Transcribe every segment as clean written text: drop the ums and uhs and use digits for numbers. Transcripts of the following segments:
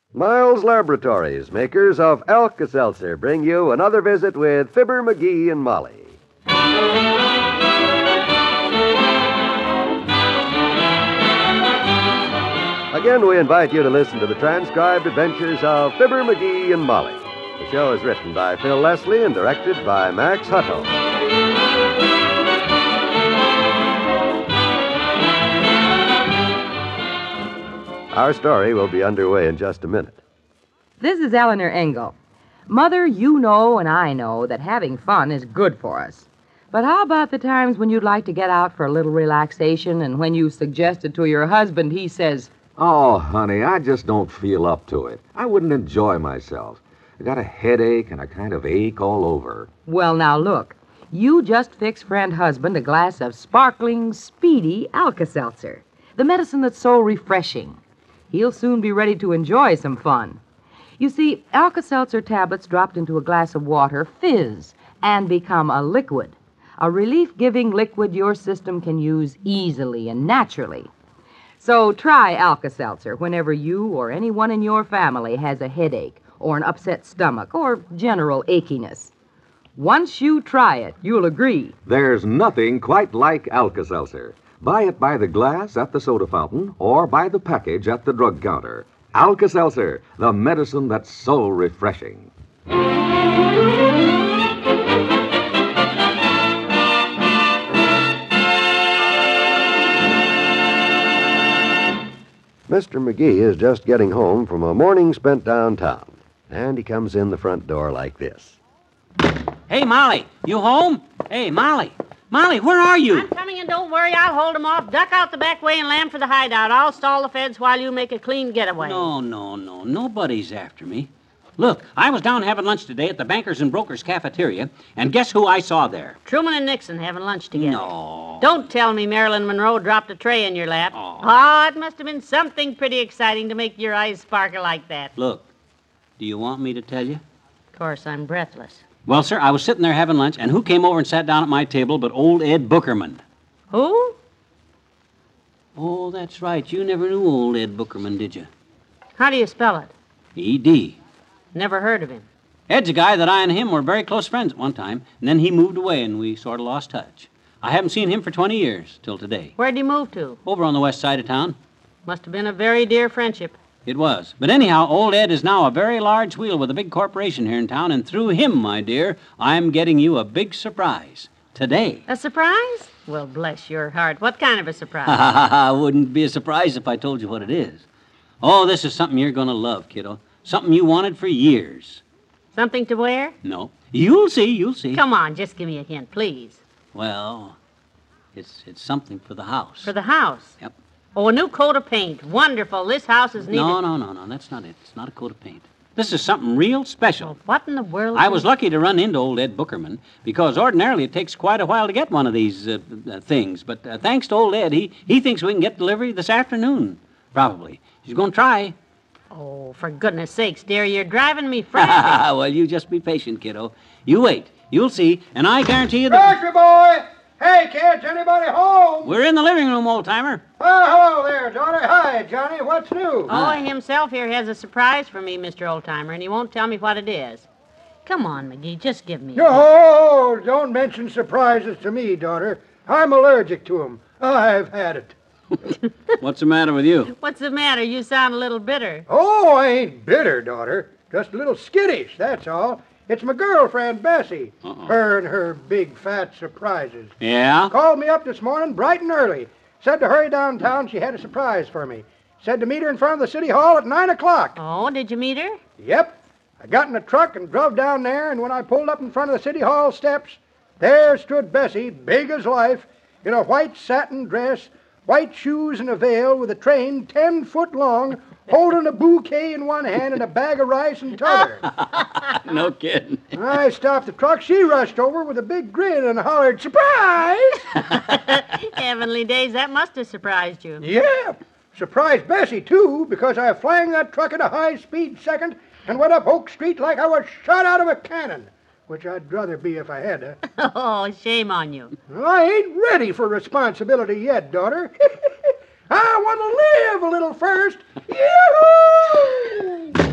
Miles Laboratories, makers of Alka-Seltzer, bring you another visit with Fibber, McGee, and Molly. Again, we invite you to listen to the transcribed adventures of Fibber, McGee, and Molly. The show is written by Phil Leslie and directed by Max Hutto. Our story will be underway in just a minute. This is Eleanor Engel. Mother, you know and I know that having fun is good for us. But how about the times when you'd like to get out for a little relaxation, and when you suggest it to your husband, he says, "Oh, honey, I just don't feel up to it. I wouldn't enjoy myself. I got a headache and a kind of ache all over." Well, now look, you just fix friend husband a glass of sparkling, speedy Alka-Seltzer, the medicine that's so refreshing. He'll soon be ready to enjoy some fun. You see, Alka-Seltzer tablets dropped into a glass of water fizz and become a liquid, a relief-giving liquid your system can use easily and naturally. So try Alka-Seltzer whenever you or anyone in your family has a headache or an upset stomach or general achiness. Once you try it, you'll agree. There's nothing quite like Alka-Seltzer. Buy it by the glass at the soda fountain or by the package at the drug counter. Alka-Seltzer, the medicine that's so refreshing. Mr. McGee is just getting home from a morning spent downtown, and he comes in the front door like this. Hey, Molly, you home? Hey, Molly. Molly, where are you? I'm coming, and don't worry, I'll hold them off. Duck out the back way and land for the hideout. I'll stall the feds while you make a clean getaway. No. Nobody's after me. Look, I was down having lunch today at the Bankers and Brokers cafeteria, and guess who I saw there? Truman and Nixon having lunch together. No. Don't tell me Marilyn Monroe dropped a tray in your lap. Oh. It must have been something pretty exciting to make your eyes sparkle like that. Look, do you want me to tell you? Of course, I'm breathless. Well, sir, I was sitting there having lunch, and who came over and sat down at my table but old Ed Bookerman? Who? Oh, that's right. You never knew old Ed Bookerman, did you? How do you spell it? E.D. Never heard of him. Ed's a guy that I and him were very close friends at one time, and then he moved away, and we sort of lost touch. I haven't seen him for 20 years, till today. Where'd he move to? Over on the west side of town. Must have been a very dear friendship. It was. But anyhow, old Ed is now a very large wheel with a big corporation here in town, and through him, my dear, I'm getting you a big surprise. Today. A surprise? Well, bless your heart. What kind of a surprise? Wouldn't be a surprise if I told you what it is. Oh, this is something you're going to love, kiddo. Something you wanted for years. Something to wear? No. You'll see. Come on, just give me a hint, please. Well, it's something for the house. For the house? Yep. Oh, a new coat of paint. Wonderful. This house is needed. No. That's not it. It's not a coat of paint. This is something real special. Well, what in the world? I was lucky to run into old Ed Bookerman, because ordinarily it takes quite a while to get one of these things. But thanks to old Ed, he thinks we can get delivery this afternoon, probably. He's going to try. Oh, for goodness sakes, dear, you're driving me frantic. Well, you just be patient, kiddo. You wait. You'll see, and I guarantee you that... Factory boy! Hey, kids, anybody home? We're in the living room, old-timer. Oh, hello there, daughter. Hi, Johnny. What's new? Oh, himself here has a surprise for me, Mr. Oldtimer, and he won't tell me what it is. Come on, McGee, just give me a hint. No, don't mention surprises to me, daughter. I'm allergic to 'em. I've had it. What's the matter with you? What's the matter? You sound a little bitter. Oh, I ain't bitter, daughter. Just a little skittish, that's all. It's my girlfriend, Bessie. Her and her big, fat surprises. Yeah? Called me up this morning bright and early. Said to hurry downtown. She had a surprise for me. Said to meet her in front of the city hall at 9 o'clock. Oh, did you meet her? Yep. I got in a truck and drove down there, and when I pulled up in front of the city hall steps, there stood Bessie, big as life, in a white satin dress, white shoes and a veil with a train 10 foot long, holding a bouquet in one hand and a bag of rice in t'other. No kidding. I stopped the truck. She rushed over with a big grin and hollered, "Surprise!" Heavenly days, that must have surprised you. Yeah. Surprised Bessie, too, because I flung that truck at a high-speed second and went up Oak Street like I was shot out of a cannon, which I'd rather be if I had to. Oh, shame on you. I ain't ready for responsibility yet, daughter. I want to live a little first. Yoo-hoo!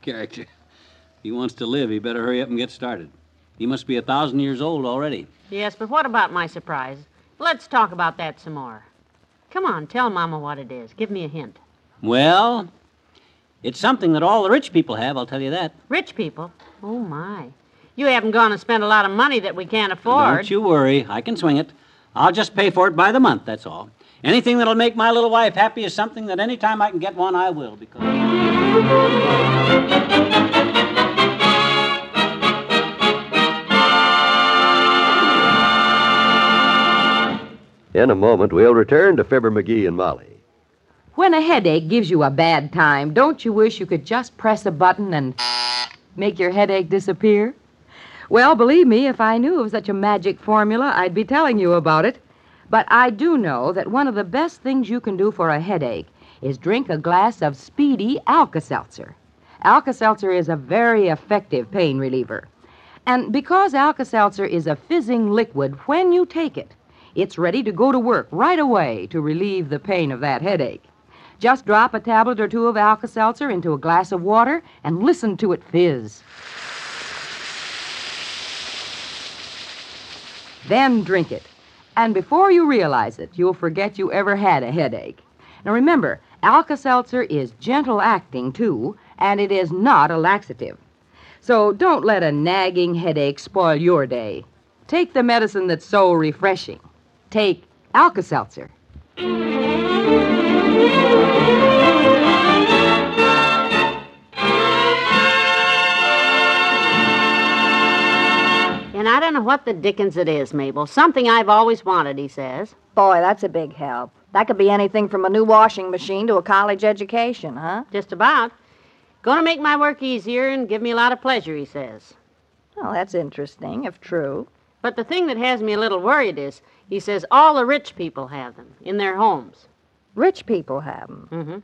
character. If he wants to live, he better hurry up and get started. He must be 1,000 years old already. Yes, but what about my surprise? Let's talk about that some more. Come on, tell Mama what it is. Give me a hint. Well, it's something that all the rich people have, I'll tell you that. Rich people? Oh, my. You haven't gone and spent a lot of money that we can't afford. Don't you worry. I can swing it. I'll just pay for it by the month, that's all. Anything that'll make my little wife happy is something that any time I can get one, I will, because... In a moment, we'll return to Fibber McGee and Molly. When a headache gives you a bad time, don't you wish you could just press a button and make your headache disappear? Well, believe me, if I knew of such a magic formula, I'd be telling you about it. But I do know that one of the best things you can do for a headache is drink a glass of Speedy Alka-Seltzer. Alka-Seltzer is a very effective pain reliever. And because Alka-Seltzer is a fizzing liquid, when you take it, it's ready to go to work right away to relieve the pain of that headache. Just drop a tablet or two of Alka-Seltzer into a glass of water and listen to it fizz. Then drink it. And before you realize it, you'll forget you ever had a headache. Now remember, Alka-Seltzer is gentle acting, too, and it is not a laxative. So don't let a nagging headache spoil your day. Take the medicine that's so refreshing. Take Alka-Seltzer. And I don't know what the dickens it is, Mabel. Something I've always wanted, he says. Boy, that's a big help. That could be anything from a new washing machine to a college education, huh? Just about. Gonna make my work easier and give me a lot of pleasure, he says. Well, that's interesting, if true. But the thing that has me a little worried is, he says all the rich people have them in their homes. Rich people have them. Mm-hmm.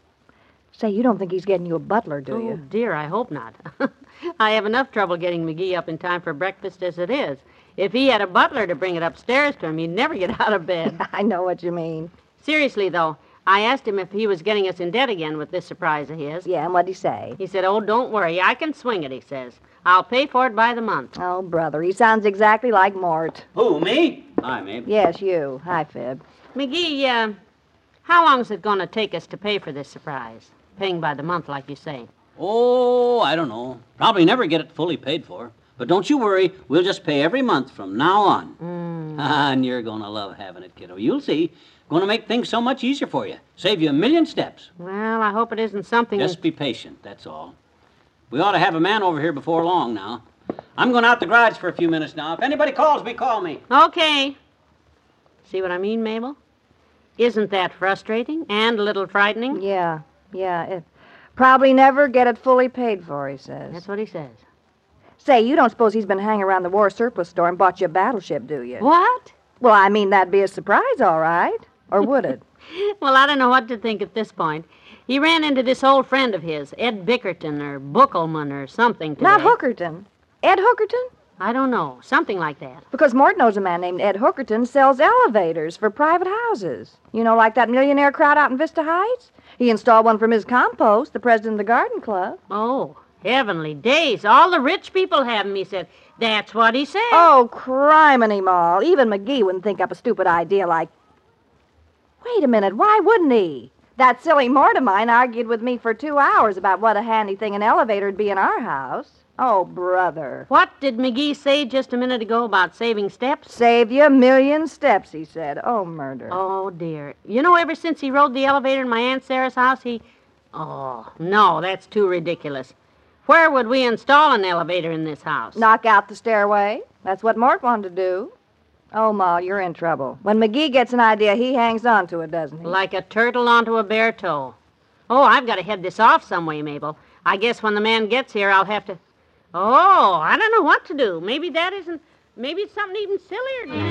Say, you don't think he's getting you a butler, do Oh, you? dear, I hope not. I have enough trouble getting McGee up in time for breakfast as it is. If he had a butler to bring it upstairs to him, he'd never get out of bed. I know what you mean. Seriously, though, I asked him if he was getting us in debt again with this surprise of his. Yeah, and what'd he say? He said, oh, don't worry, I can swing it, he says. I'll pay for it by the month. Oh, brother, he sounds exactly like Mort. Who, me? Hi, Mabe. Yes, you. Hi, Fib. McGee, how long is it going to take us to pay for this surprise? Paying by the month, like you say. Oh, I don't know. Probably never get it fully paid for. But don't you worry. We'll just pay every month from now on. And you're going to love having it, kiddo. You'll see. Going to make things so much easier for you. Save you a million steps. Well, I hope it isn't something... Just be patient, that's all. We ought to have a man over here before long now. I'm going out the garage for a few minutes now. If anybody calls me, call me. Okay. See what I mean, Mabel? Isn't that frustrating and a little frightening? Yeah. It probably never get it fully paid for, he says. That's what he says. Say, you don't suppose he's been hanging around the war surplus store and bought you a battleship, do you? What? Well, I mean, that'd be a surprise, all right. Or would it? Well, I don't know what to think at this point. He ran into this old friend of his, Ed Bickerton or Buckelman or something today. Not Hookerton. Ed Hookerton? I don't know. Something like that. Because Mort knows a man named Ed Hookerton sells elevators for private houses. You know, like that millionaire crowd out in Vista Heights? He installed one from his compost, the president of the garden club. Oh, heavenly days. All the rich people have them, he said. That's what he said. Oh, criminy, Moll. Even McGee wouldn't think up a stupid idea like... Wait a minute, why wouldn't he? That silly Mort of mine argued with me for 2 hours about what a handy thing an elevator'd be in our house. Oh, brother. What did McGee say just a minute ago about saving steps? Saved you a million steps, he said. Oh, murder. Oh, dear. You know, ever since he rode the elevator in my Aunt Sarah's house, Oh, no, that's too ridiculous. Where would we install an elevator in this house? Knock out the stairway. That's what Mort wanted to do. Oh, Ma, you're in trouble. When McGee gets an idea, he hangs on to it, doesn't he? Like a turtle onto a bare toe. Oh, I've got to head this off some way, Mabel. I guess when the man gets here, I'll have to... Oh, I don't know what to do. Maybe that isn't... Maybe it's something even sillier than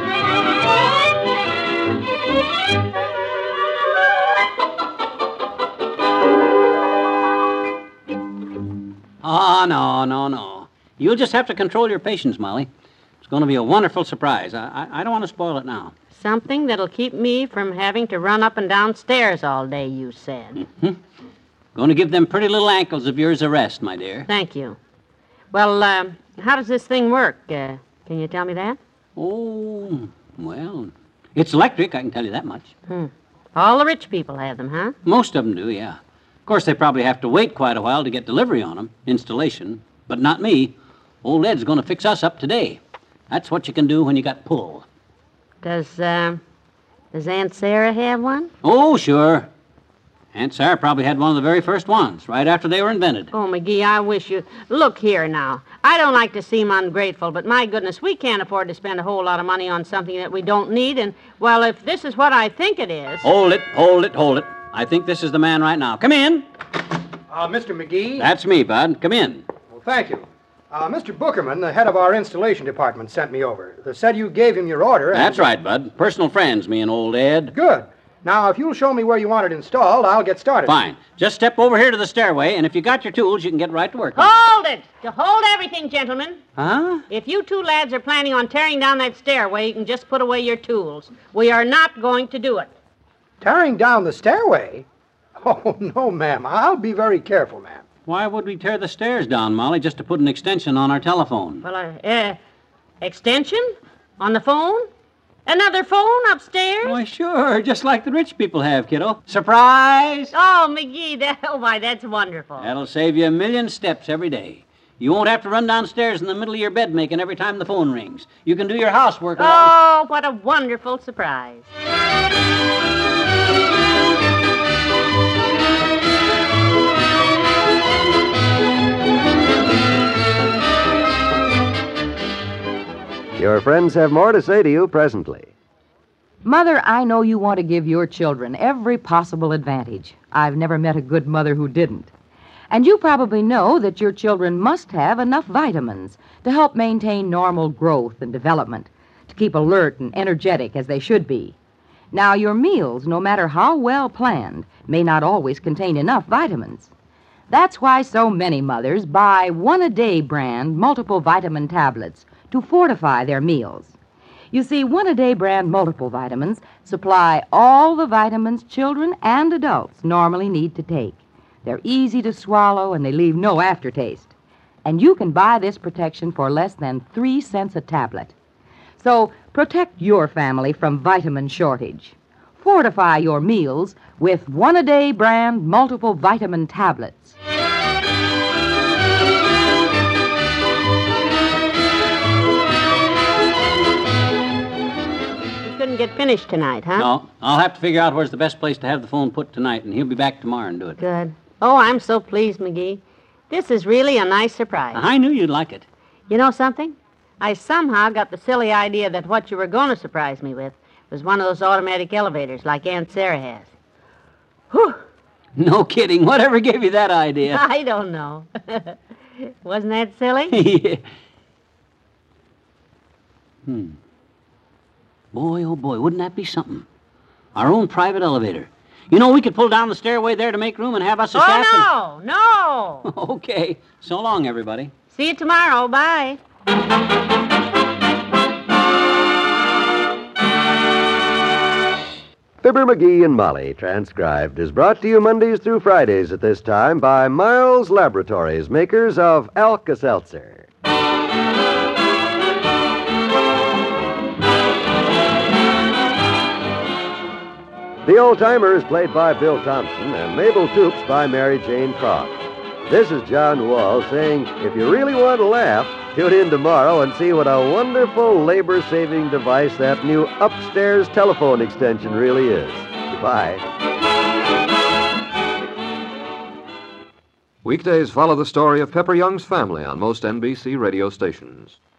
Oh, no. You'll just have to control your patience, Molly. It's going to be a wonderful surprise. I don't want to spoil it now. Something that'll keep me from having to run up and down stairs all day, you said. Going Going to give them pretty little ankles of yours a rest, my dear. Thank you. Well, how does this thing work? Can you tell me that? Oh, well, it's electric, I can tell you that much. All the rich people have them, huh? Most of them do, yeah. Of course, they probably have to wait quite a while to get delivery on them, installation. But not me. Old Ed's going to fix us up today. That's what you can do when you got pull. Does Aunt Sarah have one? Oh, sure. Aunt Sarah probably had one of the very first ones, right after they were invented. Oh, McGee, I wish you... Look here now. I don't like to seem ungrateful, but my goodness, we can't afford to spend a whole lot of money on something that we don't need, and, well, if this is what I think it is... Hold it. I think this is the man right now. Come in. Mr. McGee? That's me, Bud. Come in. Well, thank you. Mr. Bookerman, the head of our installation department, sent me over. They said you gave him your order. That's right, Bud. Personal friends, me and old Ed. Good. Now, if you'll show me where you want it installed, I'll get started. Fine. Just step over here to the stairway, and if you got your tools, you can get right to work. Hold it! To hold everything, gentlemen. Huh? If you two lads are planning on tearing down that stairway, you can just put away your tools. We are not going to do it. Tearing down the stairway? Oh, no, ma'am. I'll be very careful, ma'am. Why would we tear the stairs down, Molly, just to put an extension on our telephone? Well, extension? On the phone? Another phone upstairs? Why, sure, just like the rich people have, kiddo. Surprise! Oh, McGee, that's wonderful. That'll save you 1,000,000 steps every day. You won't have to run downstairs in the middle of your bed making every time the phone rings. You can do your housework. Oh, what a wonderful surprise. Your friends have more to say to you presently. Mother, I know you want to give your children every possible advantage. I've never met a good mother who didn't. And you probably know that your children must have enough vitamins to help maintain normal growth and development, to keep alert and energetic as they should be. Now, your meals, no matter how well planned, may not always contain enough vitamins. That's why so many mothers buy One-A-Day brand multiple vitamin tablets to fortify their meals. You see, One-A-Day brand multiple vitamins supply all the vitamins children and adults normally need to take. They're easy to swallow and they leave no aftertaste. And you can buy this protection for less than 3 cents a tablet. So protect your family from vitamin shortage. Fortify your meals with One-A-Day brand multiple vitamin tablets. Couldn't get finished tonight, huh? No, I'll have to figure out where's the best place to have the phone put tonight, and he'll be back tomorrow and do it. Good. Oh, I'm so pleased, McGee. This is really a nice surprise. I knew you'd like it. You know something? I somehow got the silly idea that what you were going to surprise me with was one of those automatic elevators like Aunt Sarah has. Whew! No kidding. Whatever gave you that idea? I don't know. Wasn't that silly? Yeah. Boy, oh boy, wouldn't that be something? Our own private elevator. You know, we could pull down the stairway there to make room and have us a shaft. Oh, no. Okay. So long, everybody. See you tomorrow. Bye. Fibber, McGee, and Molly, transcribed, is brought to you Mondays through Fridays at this time by Miles Laboratories, makers of Alka-Seltzer. The Old-Timer is played by Bill Thompson and Mabel Toops by Mary Jane Croft. This is John Wall saying, if you really want to laugh, tune in tomorrow and see what a wonderful labor-saving device that new upstairs telephone extension really is. Goodbye. Weekdays follow the story of Pepper Young's family on most NBC radio stations.